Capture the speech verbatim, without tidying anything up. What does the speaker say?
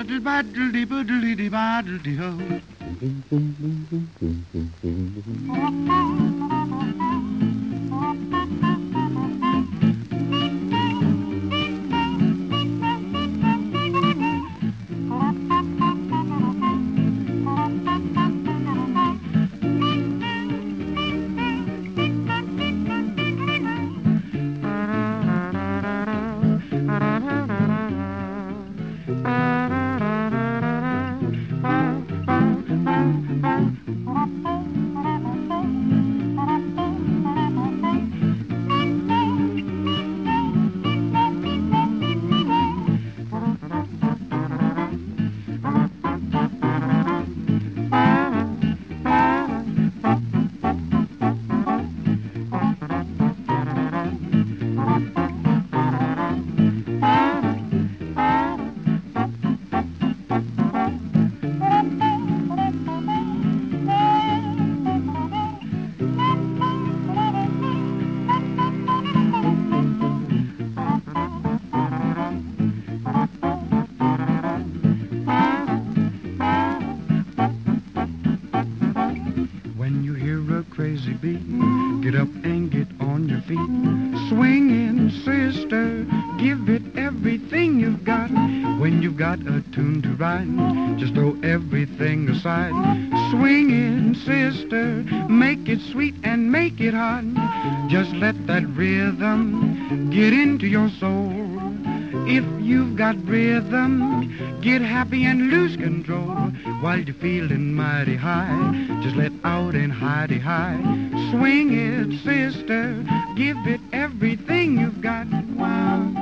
When you hear a crazy beat, get up and get on your feet. Swinging, sister, give it everything you've got. When you've got a tune to ride, just throw everything aside. Swinging, sister, make it sweet and make it hot. Just let that rhythm get into your soul. If you've got rhythm, get happy and lose control. While you're feeling mighty high, just let out and hidey-high. Swing it, sister, give it everything you've got. Wow.